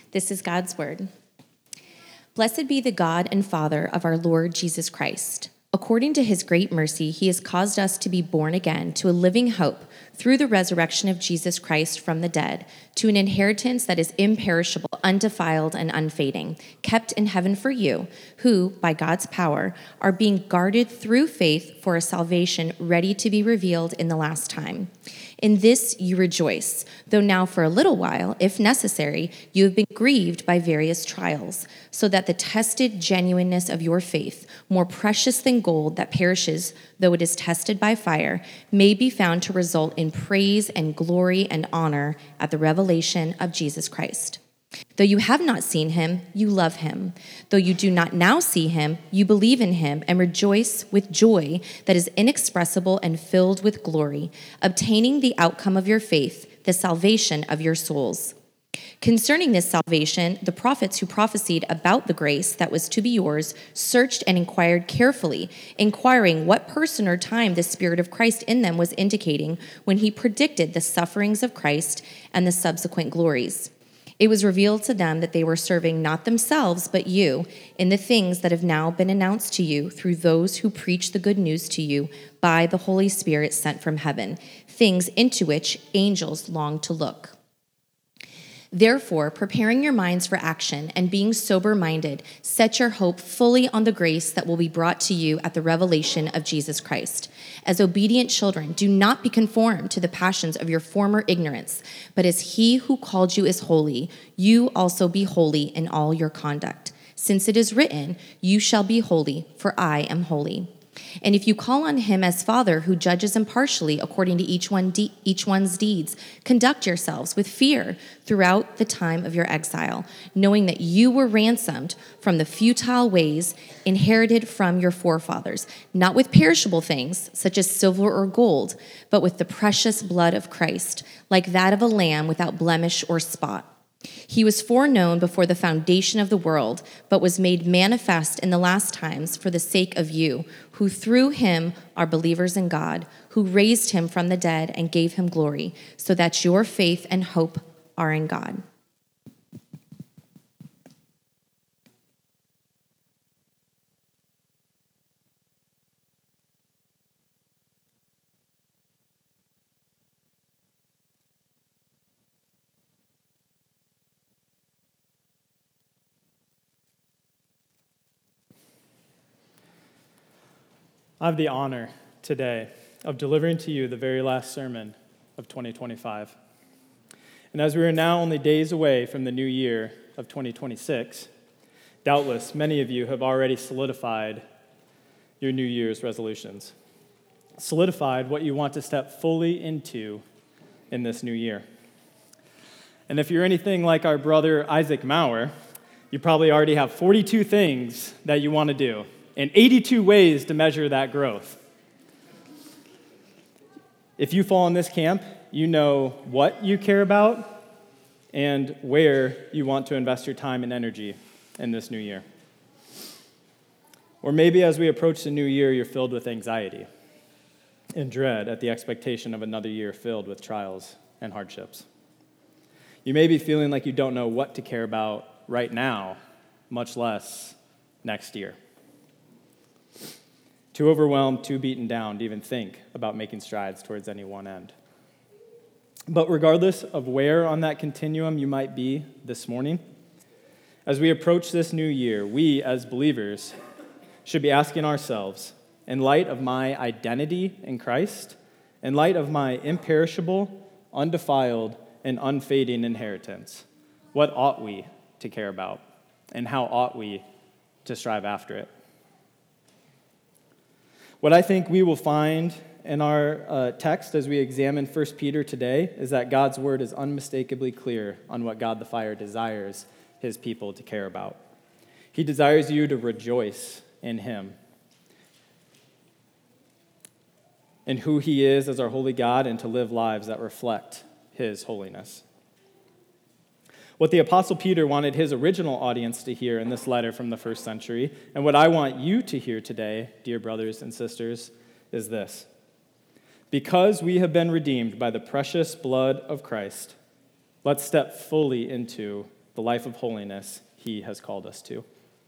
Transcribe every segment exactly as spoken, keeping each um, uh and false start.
This is God's word. Blessed be the God and Father of our Lord Jesus Christ. According to his great mercy, he has caused us to be born again to a living hope through the resurrection of Jesus Christ from the dead, to an inheritance that is imperishable, undefiled, and unfading, kept in heaven for you, who, by God's power, are being guarded through faith for a salvation ready to be revealed in the last time. In this you rejoice, though now for a little while, if necessary, you have been grieved by various trials, so that the tested genuineness of your faith, more precious than gold that perishes, though it is tested by fire, may be found to result in praise and glory and honor at the revelation of Jesus Christ. Though you have not seen him, you love him. Though you do not now see him, you believe in him and rejoice with joy that is inexpressible and filled with glory, obtaining the outcome of your faith, the salvation of your souls. Concerning this salvation, the prophets who prophesied about the grace that was to be yours searched and inquired carefully, inquiring what person or time the Spirit of Christ in them was indicating when he predicted the sufferings of Christ and the subsequent glories. It was revealed to them that they were serving not themselves but you in the things that have now been announced to you through those who preach the good news to you by the Holy Spirit sent from heaven, things into which angels long to look. Therefore, preparing your minds for action and being sober-minded, set your hope fully on the grace that will be brought to you at the revelation of Jesus Christ. As obedient children, do not be conformed to the passions of your former ignorance, but as he who called you is holy, you also be holy in all your conduct. Since it is written, you shall be holy, for I am holy. And if you call on him as Father who judges impartially according to each one de- each one's deeds, conduct yourselves with fear throughout the time of your exile, knowing that you were ransomed from the futile ways inherited from your forefathers, not with perishable things such as silver or gold, but with the precious blood of Christ, like that of a lamb without blemish or spot. He was foreknown before the foundation of the world, but was made manifest in the last times for the sake of you, who through him are believers in God, who raised him from the dead and gave him glory, so that your faith and hope are in God. I have the honor today of delivering to you the very last sermon of twenty twenty-five. And as we are now only days away from the new year of twenty twenty-six, doubtless many of you have already solidified your New Year's resolutions, solidified what you want to step fully into in this new year. And if you're anything like our brother Isaac Maurer, you probably already have forty-two things that you want to do, and eighty-two ways to measure that growth. If you fall in this camp, you know what you care about and where you want to invest your time and energy in this new year. Or maybe as we approach the new year, you're filled with anxiety and dread at the expectation of another year filled with trials and hardships. You may be feeling like you don't know what to care about right now, much less next year. Too overwhelmed, too beaten down to even think about making strides towards any one end. But regardless of where on that continuum you might be this morning, as we approach this new year, we as believers should be asking ourselves, in light of my identity in Christ, in light of my imperishable, undefiled, and unfading inheritance, what ought we to care about, and how ought we to strive after it? What I think we will find in our uh, text as we examine First Peter today is that God's word is unmistakably clear on what God the Father desires his people to care about. He desires you to rejoice in him, in who he is as our holy God, and to live lives that reflect his holiness. What the Apostle Peter wanted his original audience to hear in this letter from the first century, and what I want you to hear today, dear brothers and sisters, is this. Because we have been redeemed by the precious blood of Christ, let's step fully into the life of holiness he has called us to.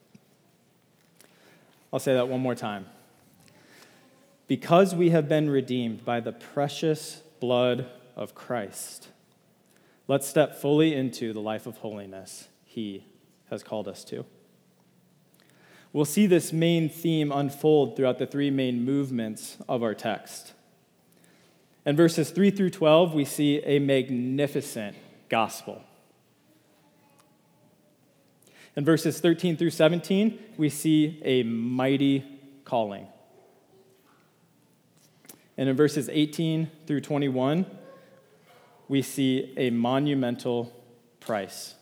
I'll say that one more time. Because we have been redeemed by the precious blood of Christ, let's step fully into the life of holiness he has called us to. We'll see this main theme unfold throughout the three main movements of our text. In verses three through twelve, we see a magnificent gospel. In verses thirteen through seventeen, we see a mighty calling. And in verses eighteen through twenty-one, we see a monumental price.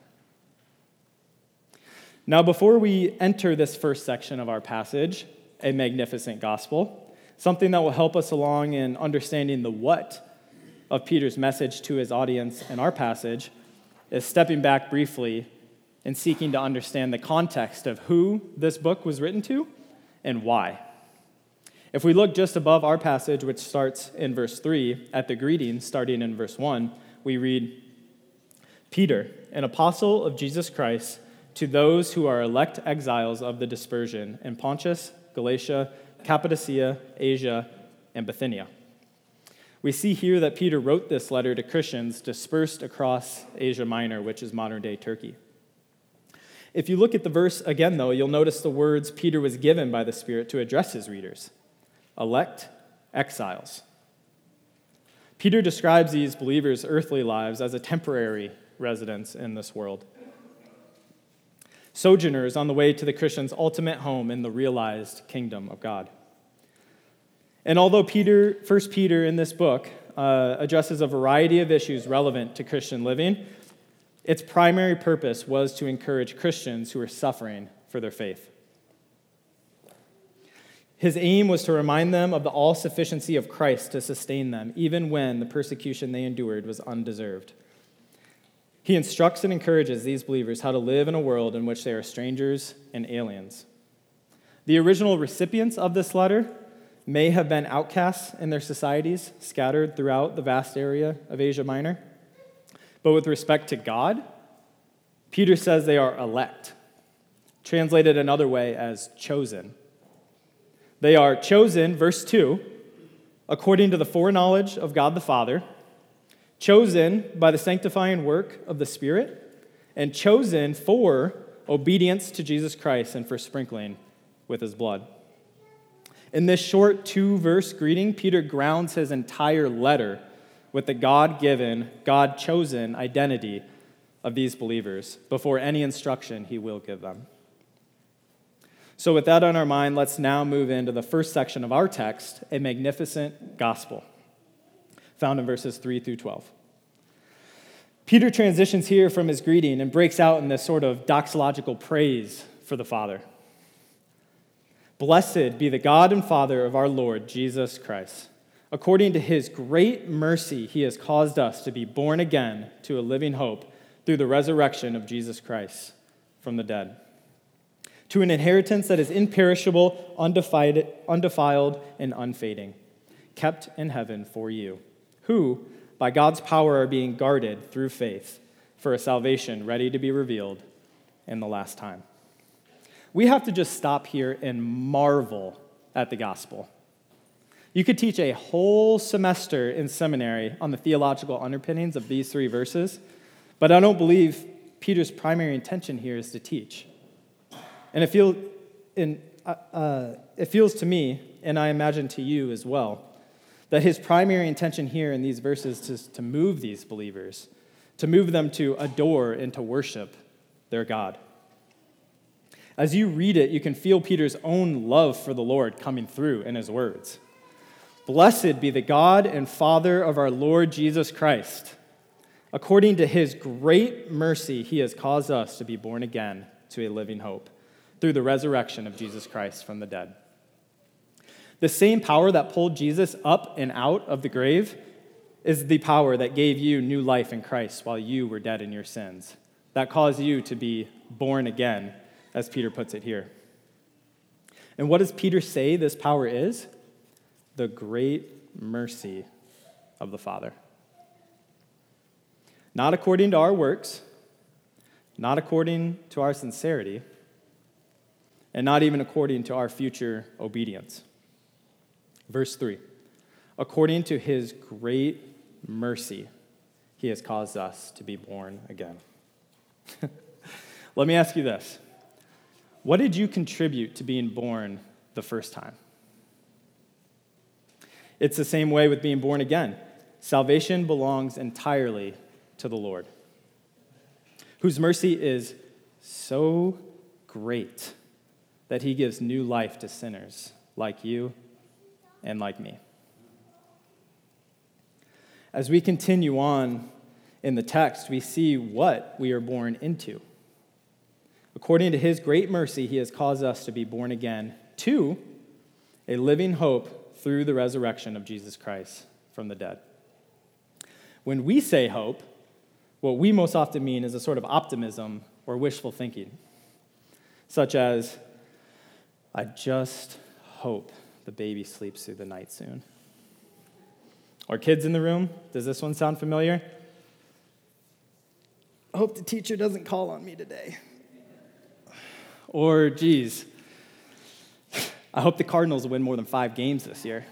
Now, before we enter this first section of our passage, a magnificent gospel, something that will help us along in understanding the what of Peter's message to his audience in our passage is stepping back briefly and seeking to understand the context of who this book was written to and why. If we look just above our passage, which starts in verse three, at the greeting starting in verse one, we read, Peter, an apostle of Jesus Christ, to those who are elect exiles of the dispersion in Pontus, Galatia, Cappadocia, Asia, and Bithynia. We see here that Peter wrote this letter to Christians dispersed across Asia Minor, which is modern-day Turkey. If you look at the verse again, though, you'll notice the words Peter was given by the Spirit to address his readers: elect exiles. Peter describes these believers' earthly lives as a temporary residence in this world, sojourners on the way to the Christian's ultimate home in the realized kingdom of God. And although Peter, First Peter in this book uh, addresses a variety of issues relevant to Christian living, its primary purpose was to encourage Christians who were suffering for their faith. His aim was to remind them of the all-sufficiency of Christ to sustain them, even when the persecution they endured was undeserved. He instructs and encourages these believers how to live in a world in which they are strangers and aliens. The original recipients of this letter may have been outcasts in their societies, scattered throughout the vast area of Asia Minor. But with respect to God, Peter says they are elect, translated another way as chosen. They are chosen, verse two, according to the foreknowledge of God the Father, chosen by the sanctifying work of the Spirit, and chosen for obedience to Jesus Christ and for sprinkling with his blood. In this short two-verse greeting, Peter grounds his entire letter with the God-given, God-chosen identity of these believers before any instruction he will give them. So with that on our mind, let's now move into the first section of our text, a magnificent gospel, found in verses three through twelve. Peter transitions here from his greeting and breaks out in this sort of doxological praise for the Father. Blessed be the God and Father of our Lord Jesus Christ. According to his great mercy, he has caused us to be born again to a living hope through the resurrection of Jesus Christ from the dead, to an inheritance that is imperishable, undefiled, undefiled, and unfading, kept in heaven for you, who, by God's power, are being guarded through faith for a salvation ready to be revealed in the last time. We have to just stop here and marvel at the gospel. You could teach a whole semester in seminary on the theological underpinnings of these three verses, but I don't believe Peter's primary intention here is to teach. And it, feel, in, uh, it feels to me, and I imagine to you as well, that his primary intention here in these verses is to move these believers, to move them to adore and to worship their God. As you read it, you can feel Peter's own love for the Lord coming through in his words. Blessed be the God and Father of our Lord Jesus Christ. According to his great mercy, he has caused us to be born again to a living hope through the resurrection of Jesus Christ from the dead. The same power that pulled Jesus up and out of the grave is the power that gave you new life in Christ while you were dead in your sins, that caused you to be born again, as Peter puts it here. And what does Peter say this power is? The great mercy of the Father. Not according to our works, not according to our sincerity, and not even according to our future obedience. Verse three, according to his great mercy, he has caused us to be born again. Let me ask you this. What did you contribute to being born the first time? It's the same way with being born again. Salvation belongs entirely to the Lord, whose mercy is so great that he gives new life to sinners like you and like me. As we continue on in the text, we see what we are born into. According to his great mercy, he has caused us to be born again to a living hope through the resurrection of Jesus Christ from the dead. When we say hope, what we most often mean is a sort of optimism or wishful thinking, such as, I just hope the baby sleeps through the night soon. Or kids in the room, does this one sound familiar? I hope the teacher doesn't call on me today. Or, geez, I hope the Cardinals will win more than five games this year.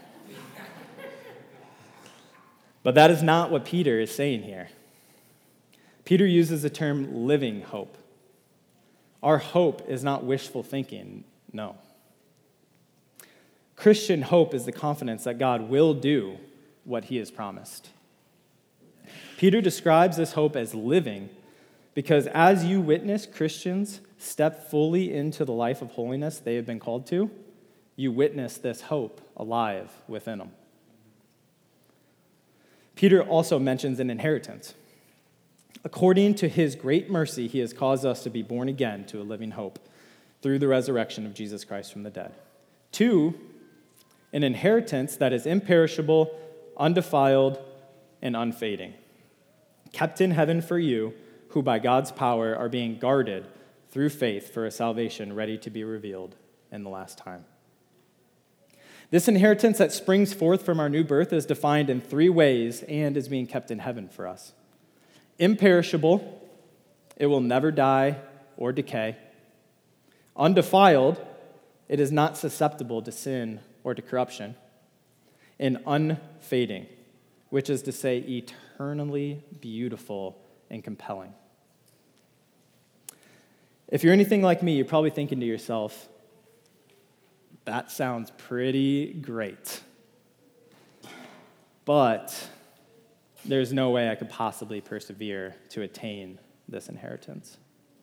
But that is not what Peter is saying here. Peter uses the term living hope. Our hope is not wishful thinking, no. Christian hope is the confidence that God will do what he has promised. Peter describes this hope as living because as you witness Christians step fully into the life of holiness they have been called to, you witness this hope alive within them. Peter also mentions an inheritance. According to his great mercy, he has caused us to be born again to a living hope through the resurrection of Jesus Christ from the dead. Two, an inheritance that is imperishable, undefiled, and unfading, kept in heaven for you, who by God's power are being guarded through faith for a salvation ready to be revealed in the last time. This inheritance that springs forth from our new birth is defined in three ways and is being kept in heaven for us. Imperishable, it will never die or decay. Undefiled, it is not susceptible to sin or to corruption. And unfading, which is to say eternally beautiful and compelling. If you're anything like me, you're probably thinking to yourself, that sounds pretty great. But there's no way I could possibly persevere to attain this inheritance.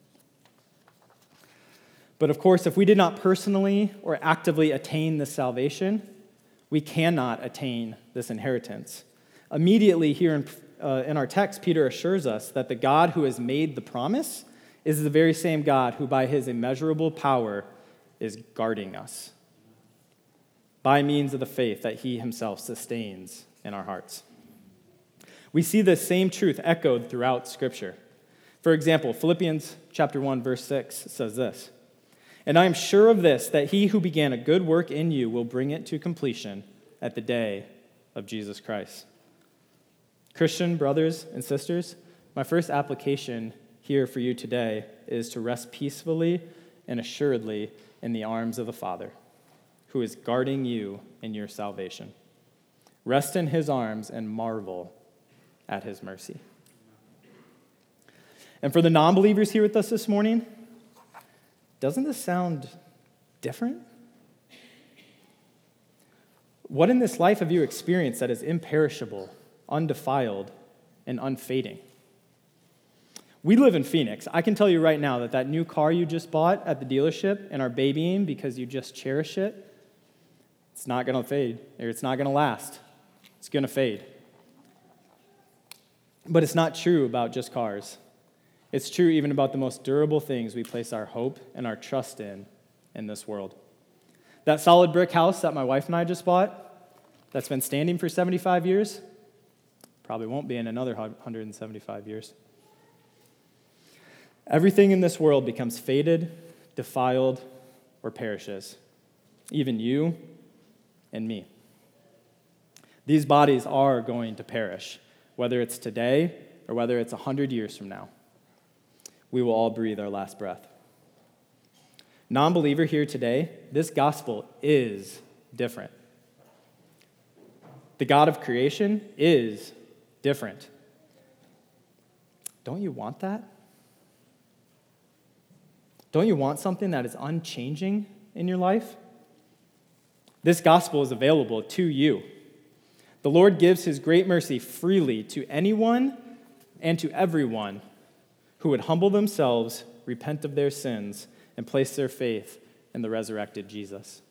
But of course, if we did not personally or actively attain this salvation, we cannot attain this inheritance. Immediately here in, uh, in our text, Peter assures us that the God who has made the promise is the very same God who by his immeasurable power is guarding us by means of the faith that he himself sustains in our hearts. We see this same truth echoed throughout Scripture. For example, Philippians chapter one, verse six says this, "And I am sure of this, that he who began a good work in you will bring it to completion at the day of Jesus Christ." Christian brothers and sisters, my first application here for you today is to rest peacefully and assuredly in the arms of the Father, who is guarding you in your salvation. Rest in his arms and marvel at his mercy. And for the non-believers here with us this morning, doesn't this sound different? What in this life have you experienced that is imperishable, undefiled, and unfading? We live in Phoenix. I can tell you right now that that new car you just bought at the dealership and are babying because you just cherish it, it's not going to fade, or it's not going to last. It's going to fade. But it's not true about just cars. It's true even about the most durable things we place our hope and our trust in in this world. That solid brick house that my wife and I just bought, that's been standing for seventy-five years, probably won't be in another one hundred seventy-five years. Everything in this world becomes faded, defiled, or perishes. Even you and me. These bodies are going to perish, whether it's today or whether it's one hundred years from now. we will all breathe our last breath. Non-believer here today, this gospel is different. The God of creation is different. Don't you want that? Don't you want something that is unchanging in your life? This gospel is available to you. The Lord gives his great mercy freely to anyone and to everyone who would humble themselves, repent of their sins, and place their faith in the resurrected Jesus.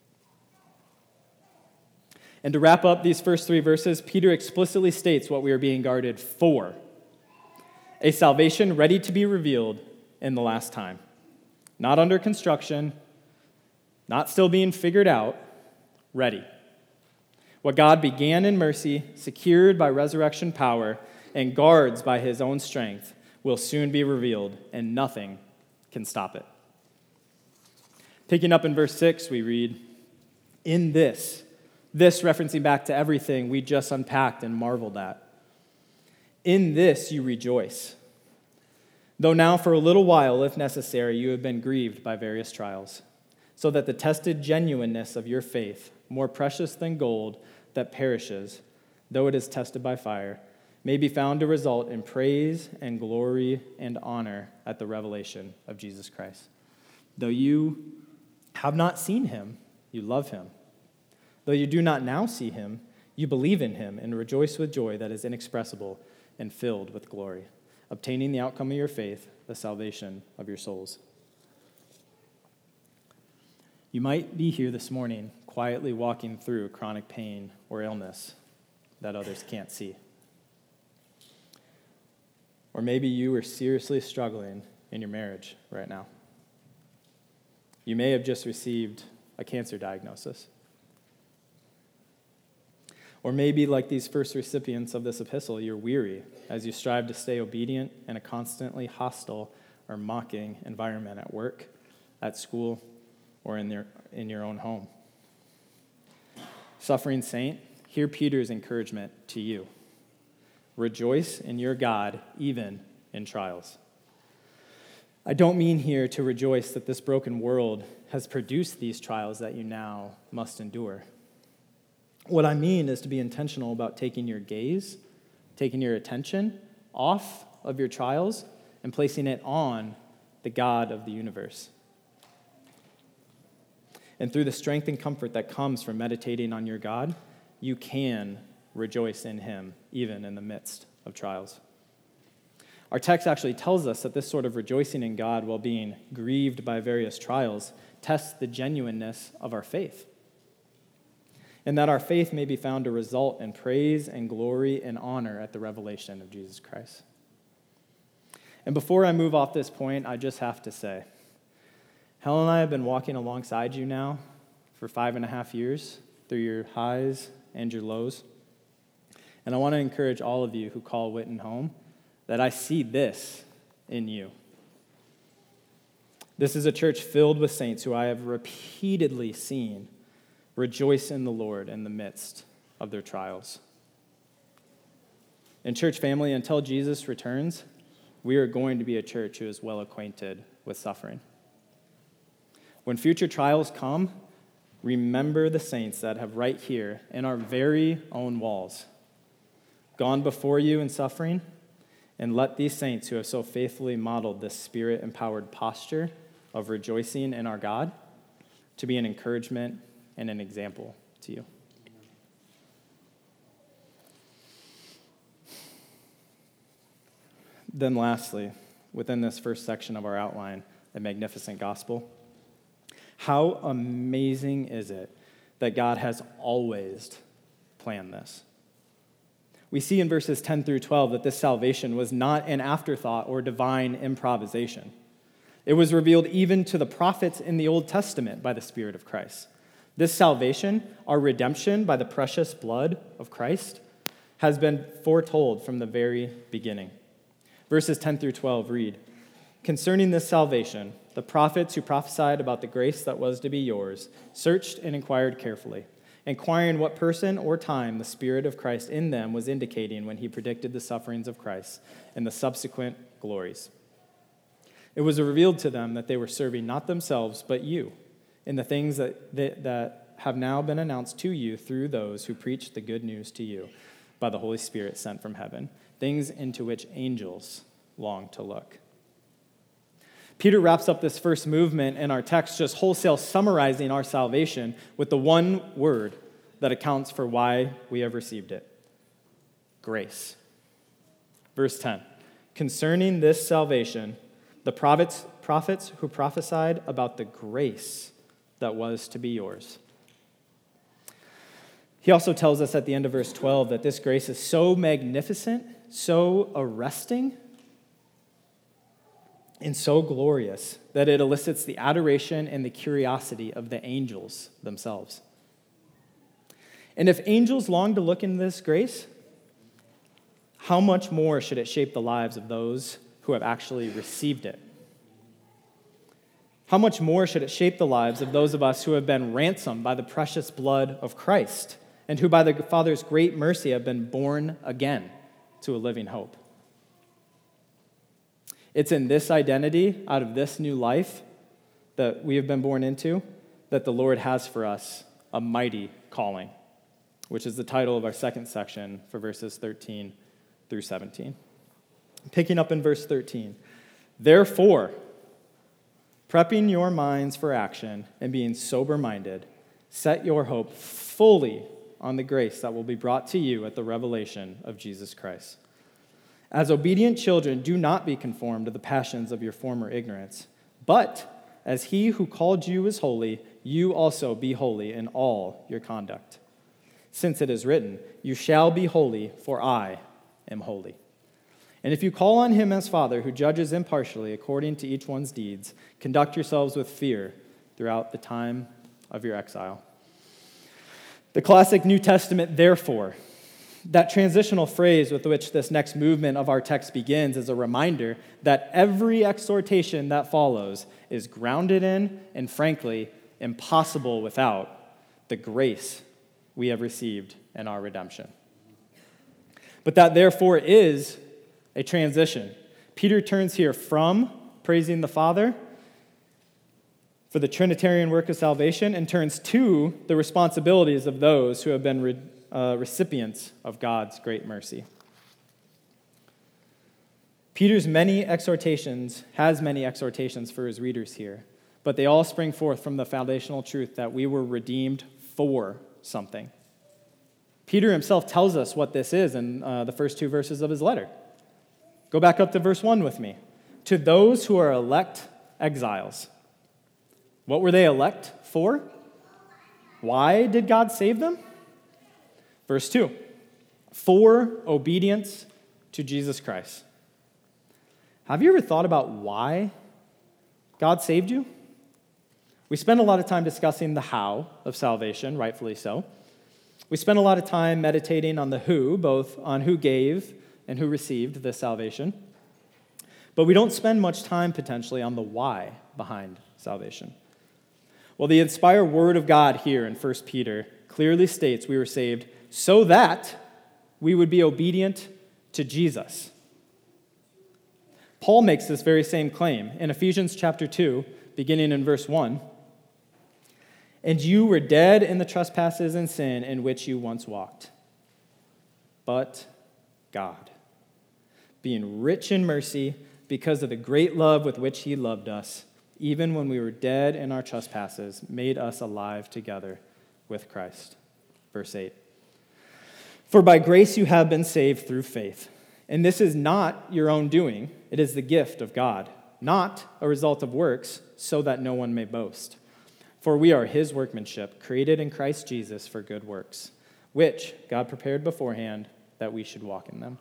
And to wrap up these first three verses, Peter explicitly states what we are being guarded for: a salvation ready to be revealed in the last time. Not under construction, not still being figured out, ready. What God began in mercy, secured by resurrection power, and guards by his own strength, will soon be revealed, and nothing can stop it. Picking up in verse six, we read, "In this," this referencing back to everything we just unpacked and marveled at, "in this you rejoice, though now for a little while, if necessary, you have been grieved by various trials, so that the tested genuineness of your faith, more precious than gold that perishes, though it is tested by fire, may be found to result in praise and glory and honor at the revelation of Jesus Christ. Though you have not seen him, you love him. Though you do not now see him, you believe in him and rejoice with joy that is inexpressible and filled with glory, obtaining the outcome of your faith, the salvation of your souls." You might be here this morning quietly walking through chronic pain or illness that others can't see. Or maybe you are seriously struggling in your marriage right now. You may have just received a cancer diagnosis. Or maybe, like these first recipients of this epistle, you're weary as you strive to stay obedient in a constantly hostile or mocking environment at work, at school, or in, their, in your own home. Suffering saint, hear Peter's encouragement to you. Rejoice in your God, even in trials. I don't mean here to rejoice that this broken world has produced these trials that you now must endure. What I mean is to be intentional about taking your gaze, taking your attention off of your trials and placing it on the God of the universe. And through the strength and comfort that comes from meditating on your God, you can rejoice in him, even in the midst of trials. Our text actually tells us that this sort of rejoicing in God while being grieved by various trials tests the genuineness of our faith, and that our faith may be found to result in praise and glory and honor at the revelation of Jesus Christ. And before I move off this point, I just have to say, Helen and I have been walking alongside you now for five and a half years through your highs and your lows. And I want to encourage all of you who call Witten home that I see this in you. This is a church filled with saints who I have repeatedly seen rejoice in the Lord in the midst of their trials. And church family, until Jesus returns, we are going to be a church who is well acquainted with suffering. When future trials come, remember the saints that have right here in our very own walls gone before you in suffering, and let these saints who have so faithfully modeled this spirit-empowered posture of rejoicing in our God to be an encouragement and an example to you. Then lastly, within this first section of our outline, the magnificent gospel, how amazing is it that God has always planned this? We see in verses ten through twelve that this salvation was not an afterthought or divine improvisation. It was revealed even to the prophets in the Old Testament by the Spirit of Christ. This salvation, our redemption by the precious blood of Christ, has been foretold from the very beginning. Verses ten through twelve read, "Concerning this salvation, the prophets who prophesied about the grace that was to be yours searched and inquired carefully, inquiring what person or time the Spirit of Christ in them was indicating when he predicted the sufferings of Christ and the subsequent glories. It was revealed to them that they were serving not themselves, but you, in the things that, that, that have now been announced to you through those who preach the good news to you by the Holy Spirit sent from heaven, things into which angels long to look. Peter wraps up this first movement in our text just wholesale summarizing our salvation with the one word that accounts for why we have received it: grace. Verse ten, concerning this salvation, the prophets, prophets who prophesied about the grace that was to be yours. He also tells us at the end of verse twelve that this grace is so magnificent, so arresting, and so glorious that it elicits the adoration and the curiosity of the angels themselves. And if angels long to look into this grace, how much more should it shape the lives of those who have actually received it? How much more should it shape the lives of those of us who have been ransomed by the precious blood of Christ and who by the Father's great mercy have been born again to a living hope? It's in this identity, out of this new life that we have been born into, that the Lord has for us a mighty calling, which is the title of our second section for verses thirteen through seventeen. Picking up in verse thirteen, therefore, prepping your minds for action and being sober-minded, set your hope fully on the grace that will be brought to you at the revelation of Jesus Christ. As obedient children, do not be conformed to the passions of your former ignorance, but as he who called you is holy, you also be holy in all your conduct. Since it is written, you shall be holy, for I am holy. And if you call on him as Father, who judges impartially according to each one's deeds, conduct yourselves with fear throughout the time of your exile. The classic New Testament, therefore, that transitional phrase with which this next movement of our text begins is a reminder that every exhortation that follows is grounded in and, frankly, impossible without the grace we have received in our redemption. But that, therefore, is a transition. Peter turns here from praising the Father for the Trinitarian work of salvation and turns to the responsibilities of those who have been re- uh, recipients of God's great mercy. Peter's many exhortations has many exhortations for his readers here, but they all spring forth from the foundational truth that we were redeemed for something. Peter himself tells us what this is in uh, the first two verses of his letter. Go back up to verse one with me. To those who are elect exiles. What were they elect for? Why did God save them? Verse two. For obedience to Jesus Christ. Have you ever thought about why God saved you? We spend a lot of time discussing the how of salvation, rightfully so. We spend a lot of time meditating on the who, both on who gave and who received this salvation. But we don't spend much time potentially on the why behind salvation. Well, the inspired word of God here in First Peter clearly states we were saved so that we would be obedient to Jesus. Paul makes this very same claim in Ephesians chapter two, beginning in verse one. And you were dead in the trespasses and sin in which you once walked. But God, being rich in mercy, because of the great love with which he loved us, even when we were dead in our trespasses, made us alive together with Christ. Verse eight. For by grace you have been saved through faith. And this is not your own doing. It is the gift of God, not a result of works, so that no one may boast. For we are his workmanship, created in Christ Jesus for good works, which God prepared beforehand that we should walk in them.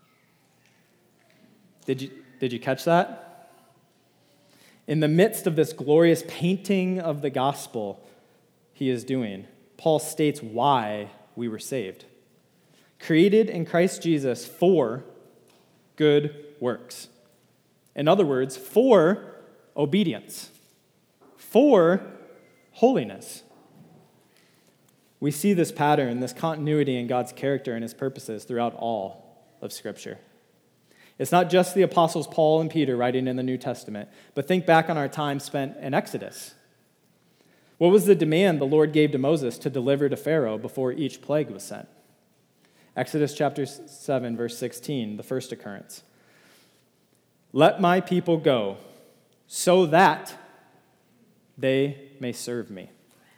Did you, did you catch that? In the midst of this glorious painting of the gospel he is doing, Paul states why we were saved. Created in Christ Jesus for good works. In other words, for obedience. For holiness. We see this pattern, this continuity in God's character and his purposes throughout all of Scripture. It's not just the apostles Paul and Peter writing in the New Testament, but think back on our time spent in Exodus. What was the demand the Lord gave to Moses to deliver to Pharaoh before each plague was sent? Exodus chapter seven, verse sixteen, the first occurrence. Let my people go so that they may serve me.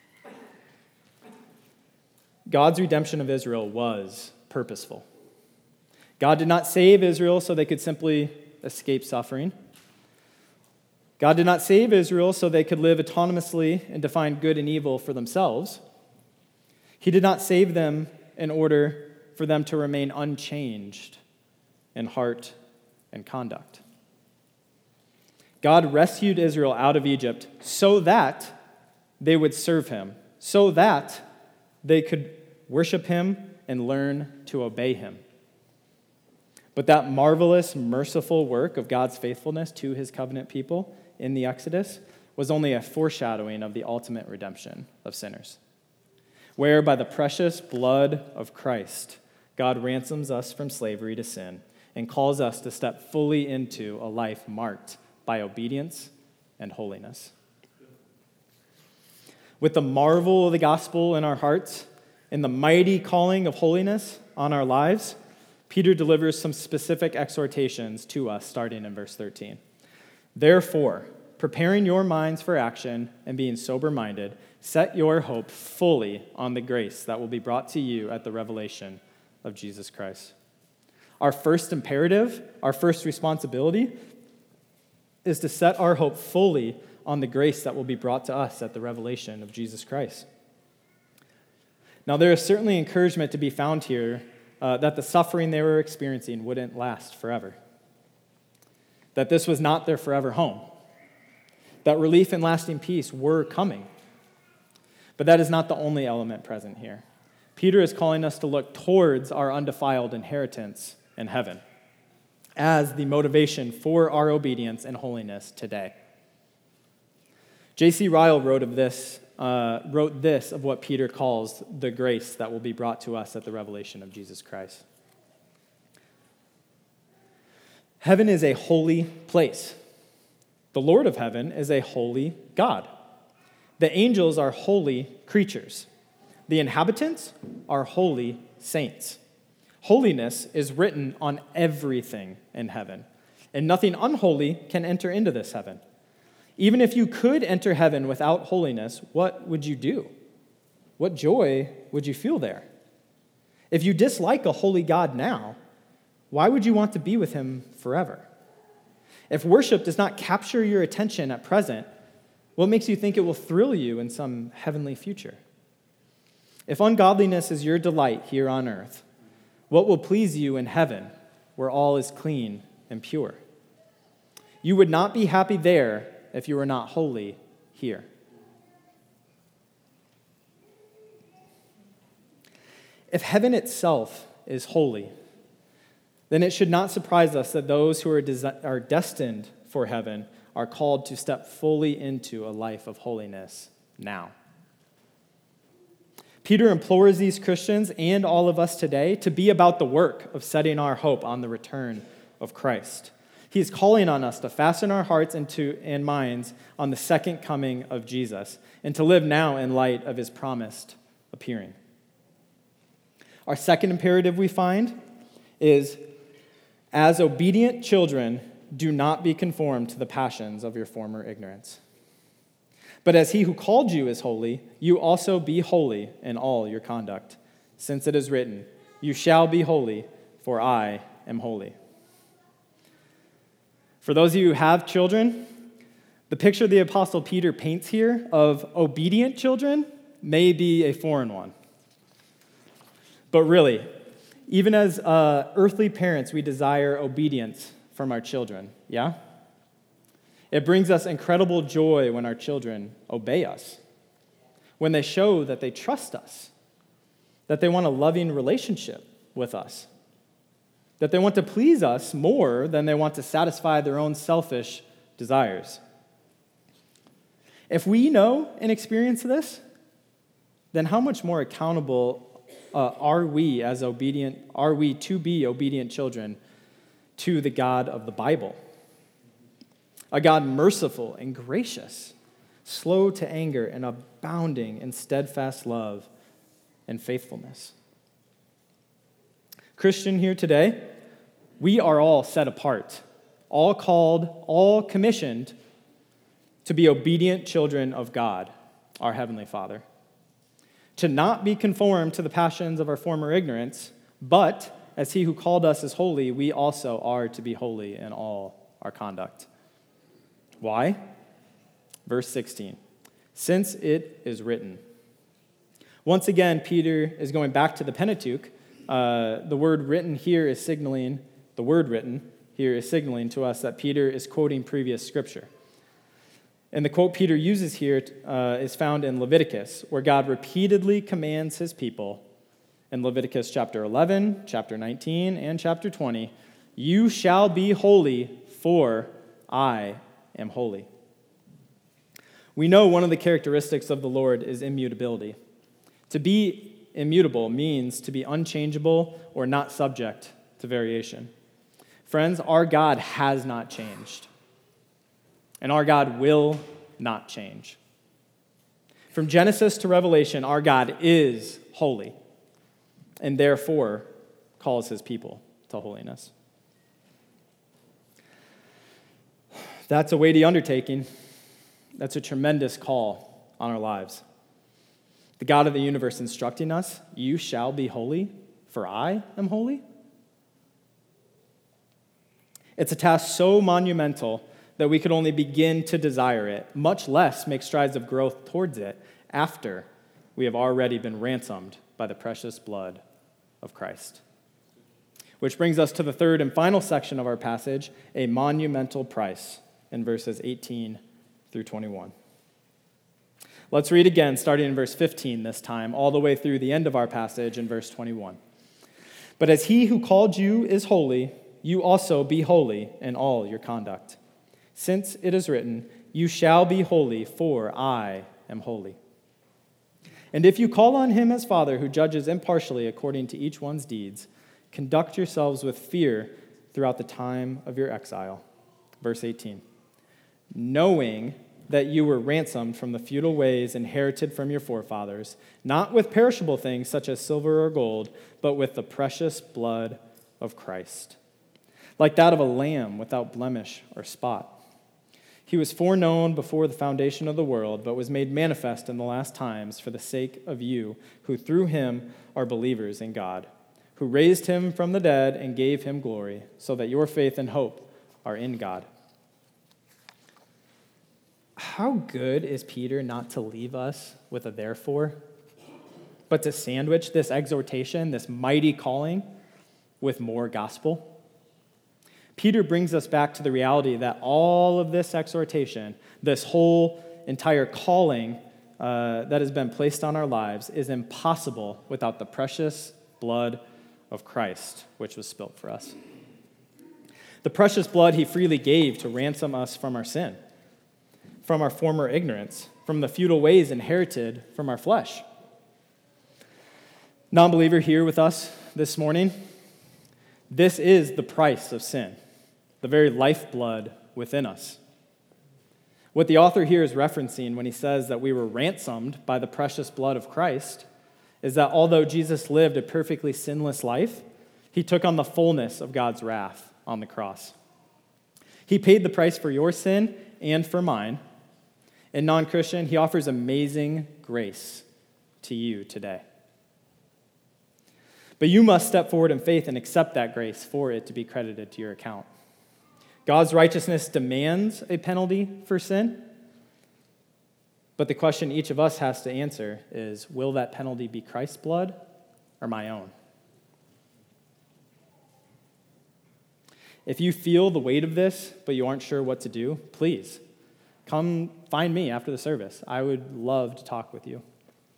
God's redemption of Israel was purposeful. God did not save Israel so they could simply escape suffering. God did not save Israel so they could live autonomously and define good and evil for themselves. He did not save them in order for them to remain unchanged in heart and conduct. God rescued Israel out of Egypt so that they would serve him, so that they could worship him and learn to obey him. But that marvelous, merciful work of God's faithfulness to his covenant people in the Exodus was only a foreshadowing of the ultimate redemption of sinners, where by the precious blood of Christ, God ransoms us from slavery to sin and calls us to step fully into a life marked by obedience and holiness. With the marvel of the gospel in our hearts and the mighty calling of holiness on our lives, Peter delivers some specific exhortations to us starting in verse thirteen. Therefore, preparing your minds for action and being sober-minded, set your hope fully on the grace that will be brought to you at the revelation of Jesus Christ. Our first imperative, our first responsibility, is to set our hope fully on the grace that will be brought to us at the revelation of Jesus Christ. Now, there is certainly encouragement to be found here uh, that the suffering they were experiencing wouldn't last forever, that this was not their forever home, that relief and lasting peace were coming. But that is not the only element present here. Peter is calling us to look towards our undefiled inheritance in heaven as the motivation for our obedience and holiness today. J C Ryle wrote of this, uh, wrote this of what Peter calls the grace that will be brought to us at the revelation of Jesus Christ. Heaven is a holy place. The Lord of heaven is a holy God. The angels are holy creatures. The inhabitants are holy saints. Holiness is written on everything in heaven, and nothing unholy can enter into this heaven. Even if you could enter heaven without holiness, what would you do? What joy would you feel there? If you dislike a holy God now, why would you want to be with him forever? If worship does not capture your attention at present, what makes you think it will thrill you in some heavenly future? If ungodliness is your delight here on earth, what will please you in heaven where all is clean and pure? You would not be happy there if you were not holy here. If heaven itself is holy, then it should not surprise us that those who are, des- are destined for heaven are called to step fully into a life of holiness now. Peter implores these Christians and all of us today to be about the work of setting our hope on the return of Christ. He is calling on us to fasten our hearts into, and minds on the second coming of Jesus and to live now in light of his promised appearing. Our second imperative we find is, as obedient children, do not be conformed to the passions of your former ignorance. But as he who called you is holy, you also be holy in all your conduct, since it is written, you shall be holy, for I am holy. For those of you who have children, the picture the Apostle Peter paints here of obedient children may be a foreign one. But really, even as uh, earthly parents, we desire obedience from our children, yeah? It brings us incredible joy when our children obey us, when they show that they trust us, that they want a loving relationship with us, that they want to please us more than they want to satisfy their own selfish desires. If we know and experience this, then how much more accountable uh, are we as obedient, are we to be obedient children to the God of the Bible, a God merciful and gracious, slow to anger and abounding in steadfast love and faithfulness. Christian here today, we are all set apart, all called, all commissioned to be obedient children of God, our Heavenly Father, to not be conformed to the passions of our former ignorance, but as he who called us is holy, we also are to be holy in all our conduct. Why? Verse sixteen, since it is written. Once again, Peter is going back to the Pentateuch. Uh, the word written here is signaling, the word written here is signaling to us that Peter is quoting previous scripture. And the quote Peter uses here uh, is found in Leviticus, where God repeatedly commands his people in Leviticus chapter eleven, chapter nineteen, and chapter twenty, you shall be holy, for I am holy. We know one of the characteristics of the Lord is immutability. To be immutable means to be unchangeable or not subject to variation. Friends, our God has not changed. And our God will not change. From Genesis to Revelation, our God is holy, and therefore calls his people to holiness. That's a weighty undertaking. That's a tremendous call on our lives. The God of the universe instructing us, you shall be holy, for I am holy. It's a task so monumental that we could only begin to desire it, much less make strides of growth towards it after we have already been ransomed by the precious blood of Christ. Which brings us to the third and final section of our passage, a monumental price, in verses eighteen through twenty-one. Let's read again, starting in verse fifteen this time, all the way through the end of our passage in verse twenty-one. But as he who called you is holy, you also be holy in all your conduct. Since it is written, you shall be holy, for I am holy. And if you call on him as Father, who judges impartially according to each one's deeds, conduct yourselves with fear throughout the time of your exile. Verse eighteen. Knowing that you were ransomed from the futile ways inherited from your forefathers, not with perishable things such as silver or gold, but with the precious blood of Christ, like that of a lamb without blemish or spot. He was foreknown before the foundation of the world, but was made manifest in the last times for the sake of you, who through him are believers in God, who raised him from the dead and gave him glory, so that your faith and hope are in God. How good is Peter not to leave us with a therefore, but to sandwich this exhortation, this mighty calling, with more gospel? Peter brings us back to the reality that all of this exhortation, this whole entire calling uh, that has been placed on our lives, is impossible without the precious blood of Christ, which was spilt for us. The precious blood he freely gave to ransom us from our sin, from our former ignorance, from the futile ways inherited from our flesh. Non-believer here with us this morning, this is the price of sin, the very lifeblood within us. What the author here is referencing when he says that we were ransomed by the precious blood of Christ is that although Jesus lived a perfectly sinless life, he took on the fullness of God's wrath on the cross. He paid the price for your sin and for mine. And non-Christian, he offers amazing grace to you today. But you must step forward in faith and accept that grace for it to be credited to your account. God's righteousness demands a penalty for sin, but the question each of us has to answer is, will that penalty be Christ's blood or my own? If you feel the weight of this, but you aren't sure what to do, please come find me after the service. I would love to talk with you.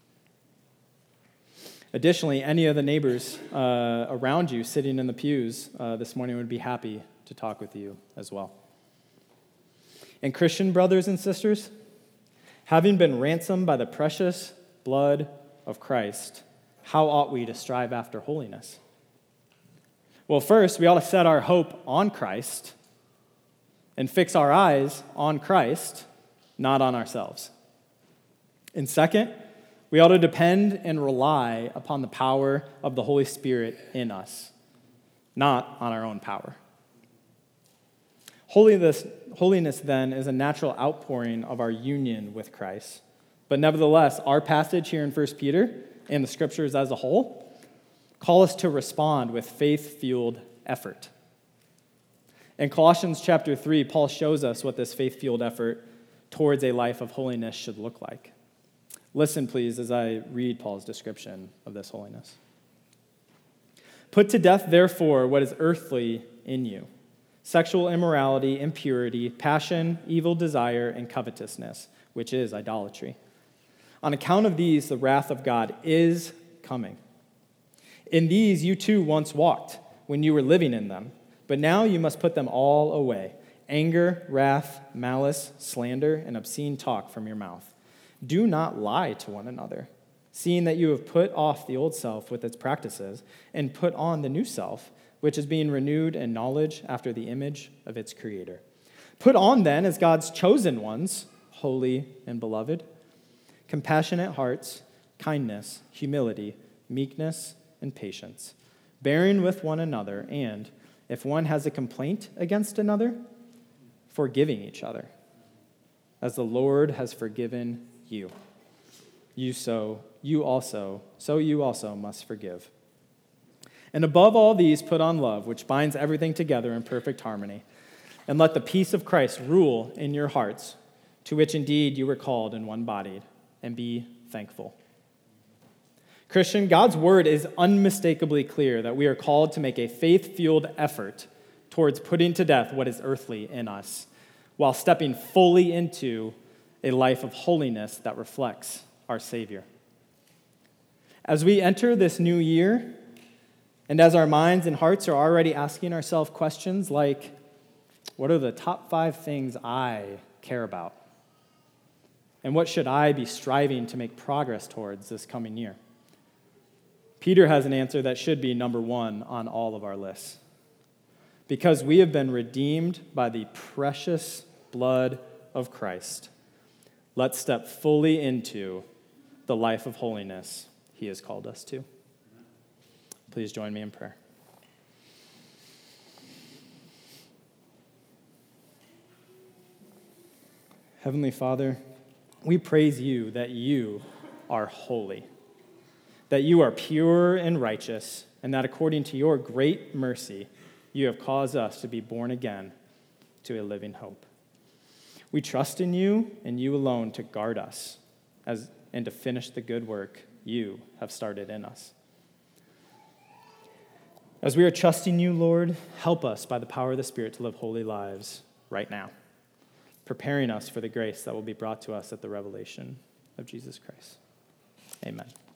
Additionally, any of the neighbors uh, around you sitting in the pews uh, this morning would be happy to talk with you as well. And Christian brothers and sisters, having been ransomed by the precious blood of Christ, how ought we to strive after holiness? Well, first, we ought to set our hope on Christ and fix our eyes on Christ, not on ourselves. And second, we ought to depend and rely upon the power of the Holy Spirit in us, not on our own power. Holiness, holiness, then, is a natural outpouring of our union with Christ. But nevertheless, our passage here in First Peter and the scriptures as a whole call us to respond with faith-fueled effort. In Colossians chapter three, Paul shows us what this faith-fueled effort towards a life of holiness should look like. Listen, please, as I read Paul's description of this holiness. Put to death, therefore, what is earthly in you: sexual immorality, impurity, passion, evil desire, and covetousness, which is idolatry. On account of these, the wrath of God is coming. In these you too once walked when you were living in them, but now you must put them all away: anger, wrath, malice, slander, and obscene talk from your mouth. Do not lie to one another, seeing that you have put off the old self with its practices and put on the new self, which is being renewed in knowledge after the image of its creator. Put on then, as God's chosen ones, holy and beloved, compassionate hearts, kindness, humility, meekness, and patience, bearing with one another, and, if one has a complaint against another, forgiving each other, as the Lord has forgiven you. You so, you also, so you also must forgive. And above all these, put on love, which binds everything together in perfect harmony. And let the peace of Christ rule in your hearts, to which indeed you were called in one body, and be thankful. Christian, God's word is unmistakably clear that we are called to make a faith-fueled effort towards putting to death what is earthly in us, while stepping fully into a life of holiness that reflects our Savior. As we enter this new year, and as our minds and hearts are already asking ourselves questions like, what are the top five things I care about? And what should I be striving to make progress towards this coming year? Peter has an answer that should be number one on all of our lists. Because we have been redeemed by the precious blood of Christ, let's step fully into the life of holiness he has called us to. Please join me in prayer. Heavenly Father, we praise you that you are holy, that you are pure and righteous, and that according to your great mercy, you have caused us to be born again to a living hope. We trust in you and you alone to guard us as, and to finish the good work you have started in us. As we are trusting you, Lord, help us by the power of the Spirit to live holy lives right now, preparing us for the grace that will be brought to us at the revelation of Jesus Christ. Amen.